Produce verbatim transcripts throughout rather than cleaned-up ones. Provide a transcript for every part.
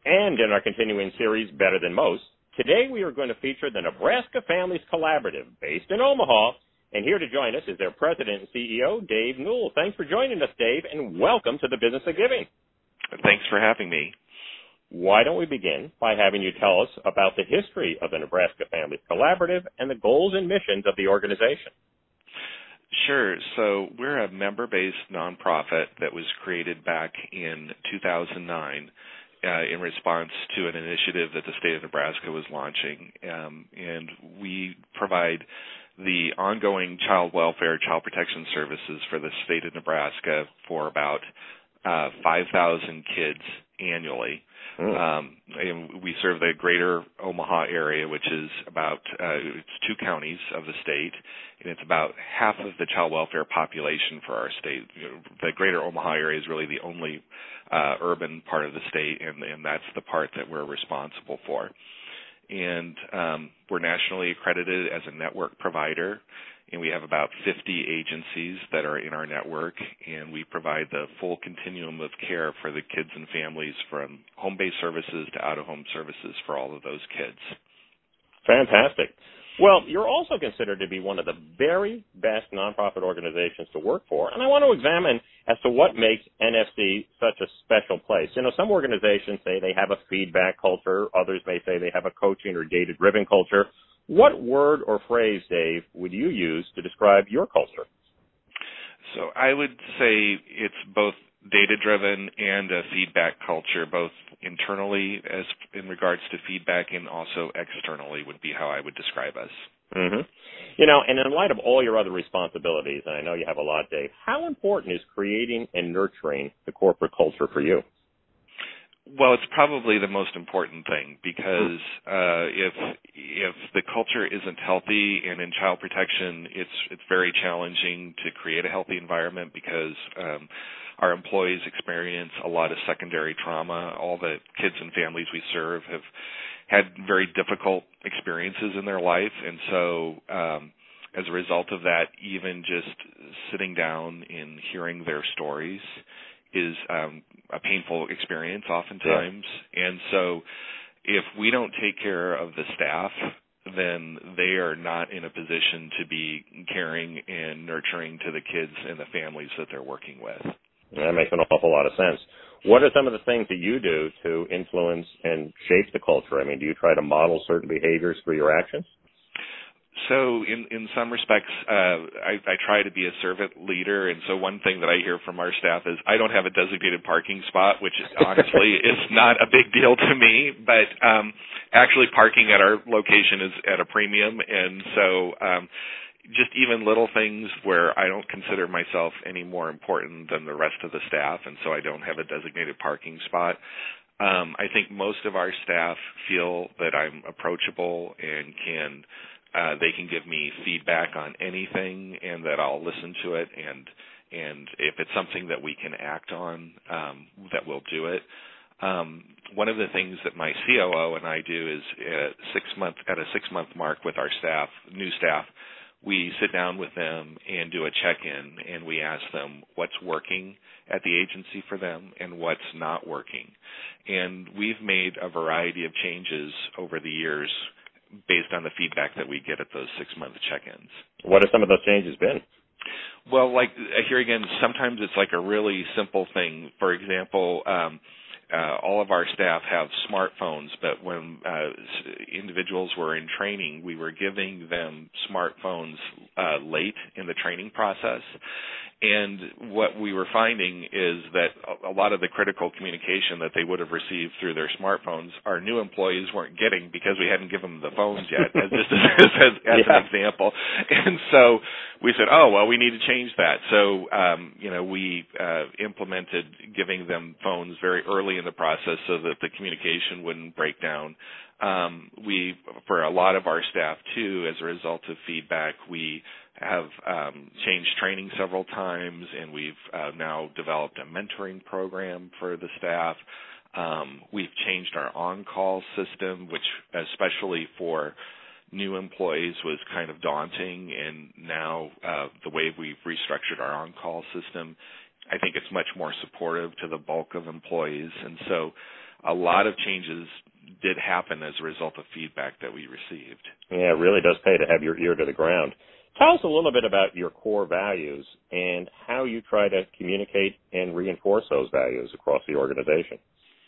And in our continuing series, Better Than Most, today we are going to feature the Nebraska Families Collaborative, based in Omaha. And here to join us is their president and C E O, Dave Newell. Thanks for joining us, Dave, and welcome to the Business of Giving. Thanks for having me. Why don't we begin by having you tell us about the history of the Nebraska Families Collaborative and the goals and missions of the organization? Sure. So we're a member-based nonprofit that was created back in two thousand nine uh, in response to an initiative that the state of Nebraska was launching. Um, and we provide the ongoing child welfare, child protection services for the state of Nebraska for about uh, five thousand kids annually. Mm. Um, and we serve the greater Omaha area, which is about uh, it's two counties of the state, and it's about half of the child welfare population for our state. You know, the greater Omaha area is really the only uh, urban part of the state, and, and that's the part that we're responsible for. And um, we're nationally accredited as a network provider, and we have about fifty agencies that are in our network, and we provide the full continuum of care for the kids and families, from home-based services to out-of-home services for all of those kids. Fantastic. Well, you're also considered to be one of the very best nonprofit organizations to work for, and I want to examine as to what makes N F C such a special place. You know, some organizations say they have a feedback culture. Others may say they have a coaching or data-driven culture. What word or phrase, Dave, would you use to describe your culture? So I would say it's both data-driven and a feedback culture, both internally as in regards to feedback and also externally would be how I would describe us. Mm-hmm. You know, and in light of all your other responsibilities, and I know you have a lot, Dave, how important is creating and nurturing the corporate culture for you? Well, it's probably the most important thing because uh, if if the culture isn't healthy, and in child protection, it's it's very challenging to create a healthy environment because um, our employees experience a lot of secondary trauma. All the kids and families we serve have had very difficult experiences in their life, and so um, as a result of that, even just sitting down and hearing their stories is um, a painful experience oftentimes. Yeah. And so if we don't take care of the staff, then they are not in a position to be caring and nurturing to the kids and the families that they're working with. That makes an awful lot of sense. What are some of the things that you do to influence and shape the culture? I mean, do you try to model certain behaviors through your actions? So in, in some respects, uh, I, I try to be a servant leader, and so one thing that I hear from our staff is I don't have a designated parking spot, which honestly is not a big deal to me, but um, actually parking at our location is at a premium, and so um, just even little things where I don't consider myself any more important than the rest of the staff, and so I don't have a designated parking spot. Um, I think most of our staff feel that I'm approachable and can Uh, they can give me feedback on anything, and that I'll listen to it, and and if it's something that we can act on, um, that we'll do it. Um, one of the things that my C O O and I do is at six month at a six month mark with our staff, new staff, we sit down with them and do a check-in, and we ask them what's working at the agency for them and what's not working. And we've made a variety of changes over the years based on the feedback that we get at those six-month check-ins. What have some of those changes been? Well, like here again, sometimes it's like a really simple thing. For example, um, uh, all of our staff have smartphones, but when uh, individuals were in training, we were giving them smartphones uh, late in the training process. And what we were finding is that a lot of the critical communication that they would have received through their smartphones, our new employees weren't getting because we hadn't given them the phones yet, as, just as, as, as yeah. an example. And so we said, oh, well, we need to change that. So, um, you know, we uh, implemented giving them phones very early in the process so that the communication wouldn't break down. Um, we, for a lot of our staff, too, as a result of feedback, we have um, changed training several times, and we've uh, now developed a mentoring program for the staff. Um, we've changed our on-call system, which especially for new employees was kind of daunting, and now uh, the way we've restructured our on-call system, I think it's much more supportive to the bulk of employees. And so a lot of changes did happen as a result of feedback that we received. Yeah, it really does pay to have your ear to the ground. Tell us a little bit about your core values and how you try to communicate and reinforce those values across the organization.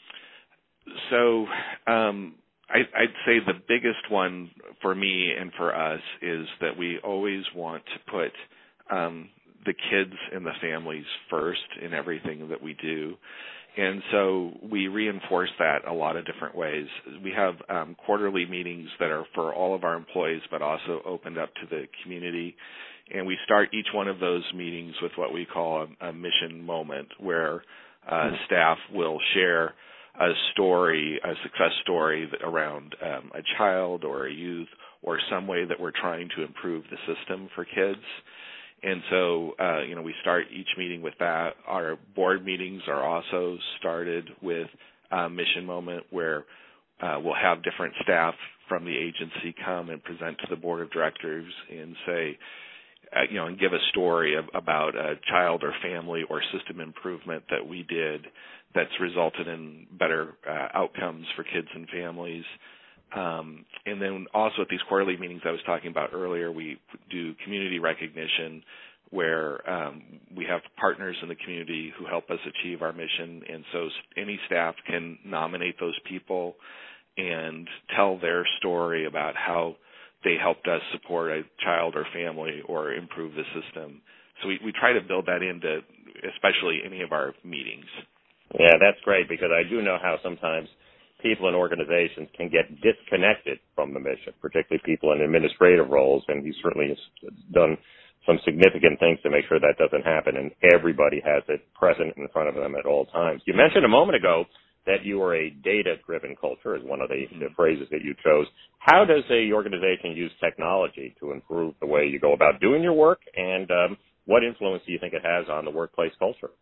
So um, I, I'd say the biggest one for me and for us is that we always want to put um, the kids and the families first in everything that we do. And so we reinforce that a lot of different ways. We have um, quarterly meetings that are for all of our employees, but also opened up to the community. And we start each one of those meetings with what we call a, a mission moment, where uh, mm-hmm. staff will share a story, a success story around um, a child or a youth or some way that we're trying to improve the system for kids. And so, uh, you know, we start each meeting with that. Our board meetings are also started with a mission moment where uh, we'll have different staff from the agency come and present to the board of directors and say, uh, you know, and give a story of, about a child or family or system improvement that we did that's resulted in better uh, outcomes for kids and families. Um, and then also at these quarterly meetings I was talking about earlier, we do community recognition where um, we have partners in the community who help us achieve our mission. And so any staff can nominate those people and tell their story about how they helped us support a child or family or improve the system. So we, we try to build that into especially any of our meetings. Yeah, that's great, because I do know how sometimes people in organizations can get disconnected from the mission, particularly people in administrative roles, and he certainly has done some significant things to make sure that doesn't happen, and everybody has it present in front of them at all times. You mentioned a moment ago that you are a data-driven culture, is one of the, the phrases that you chose. How does a organization use technology to improve the way you go about doing your work, and um, what influence do you think it has on the workplace culture?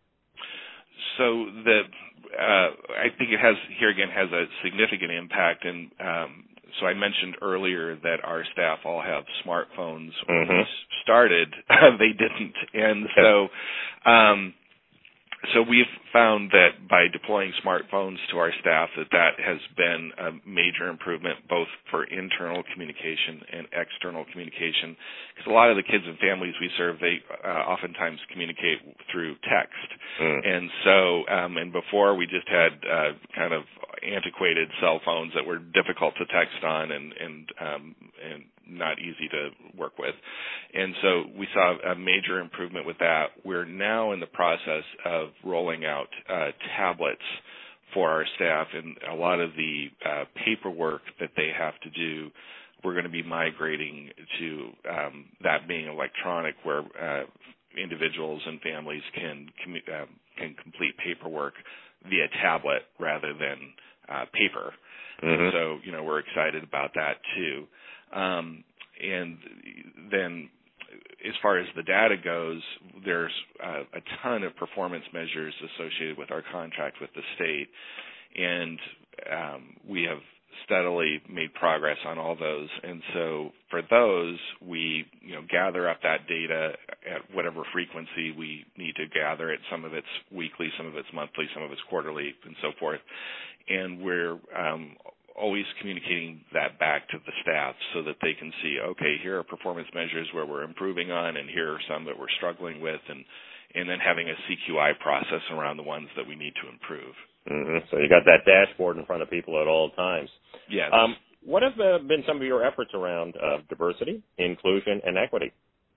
So the uh, I think it has here again has a significant impact, and um, so I mentioned earlier that our staff all have smartphones. When mm-hmm. we started, they didn't, and so um, so we've found that by deploying smartphones to our staff, that that has been a major improvement both for internal communication and external communication. Because a lot of the kids and families we serve, they uh, oftentimes communicate through text. Mm. And so, um, and before we just had uh, kind of antiquated cell phones that were difficult to text on and and um, and not easy to work with. And so we saw a major improvement with that. We're now in the process of rolling out uh, tablets for our staff, and a lot of the uh, paperwork that they have to do, we're going to be migrating to um, that being electronic, where uh, individuals and families can commu- uh, can complete paperwork via tablet rather than uh, paper. Mm-hmm. So, you know, we're excited about that too. Um, and then as far as the data goes, there's uh, a ton of performance measures associated with our contract with the state. And um, we have steadily made progress on all those. And so for those, we, you know, gather up that data at whatever frequency we need to gather it. Some of it's weekly, some of it's monthly, some of it's quarterly, and so forth. And we're um, always communicating that back to the staff so that they can see, okay, here are performance measures where we're improving on, and here are some that we're struggling with, and and then having a C Q I process around the ones that we need to improve. Mm-hmm. So you got that dashboard in front of people at all times. Yes. Um, what have uh, been some of your efforts around uh, diversity, inclusion, and equity?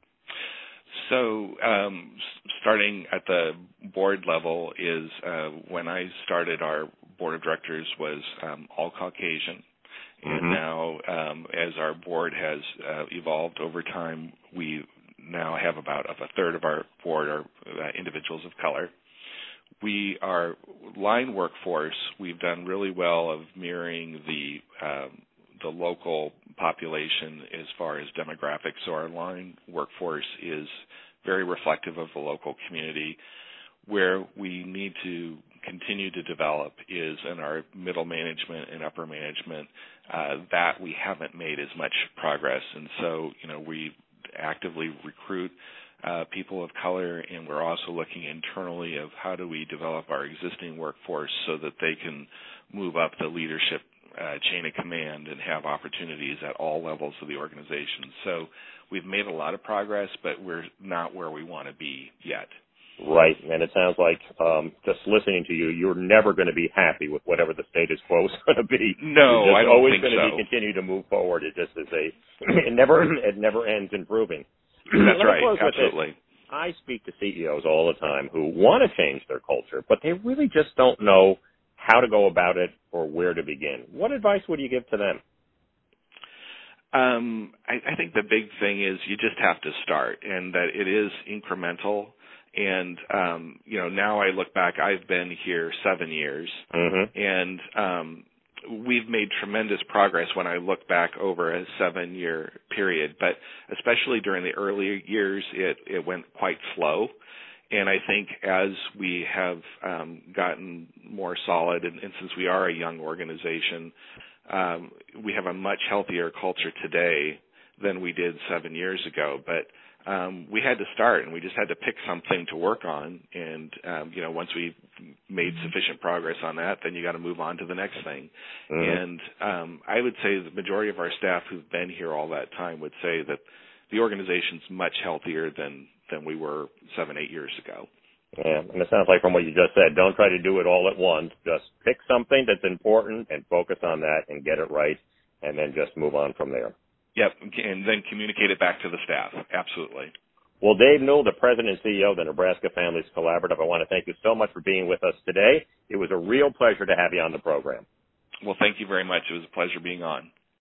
So um, starting at the board level is uh, when I started, our board of directors was um, all Caucasian. And mm-hmm. now um, as our board has uh, evolved over time, we now have about of a third of our board are uh, individuals of color. We are line workforce. We've done really well of mirroring the um, the local population as far as demographics. So our line workforce is very reflective of the local community. Where we need to continue to develop is in our middle management and upper management. Uh, that we haven't made as much progress, and so you know we actively recruit uh, people of color, and we're also looking internally of how do we develop our existing workforce so that they can move up the leadership uh, chain of command and have opportunities at all levels of the organization. So we've made a lot of progress, but we're not where we want to be yet. Right, and it sounds like um, just listening to you, you're never going to be happy with whatever the status quo is going to be. No, you're I just don't always think going to so. be continue to move forward. It just is a it never it never ends improving. That's right, This. absolutely. I speak to C E Os all the time who want to change their culture, but they really just don't know how to go about it or where to begin. What advice would you give to them? Um, I, I think the big thing is you just have to start, and that it is incremental. And, um, you know, now I look back, I've been here seven years, mm-hmm. and um, we've made tremendous progress when I look back over a seven-year period. But especially during the earlier years, it, it went quite slow. And I think as we have um, gotten more solid, and, and since we are a young organization, um, we have a much healthier culture today than we did seven years ago. But Um, we had to start, and we just had to pick something to work on. And, um, you know, once we made sufficient progress on that, then you got to move on to the next thing. Mm-hmm. And um, I would say the majority of our staff who've been here all that time would say that the organization's much healthier than, than we were seven, eight years ago. Yeah, and it sounds like from what you just said, don't try to do it all at once. Just pick something that's important and focus on that and get it right, and then just move on from there. Yep, and then communicate it back to the staff. Absolutely. Well, Dave Newell, the President and C E O of the Nebraska Families Collaborative, I want to thank you so much for being with us today. It was a real pleasure to have you on the program. Well, thank you very much. It was a pleasure being on.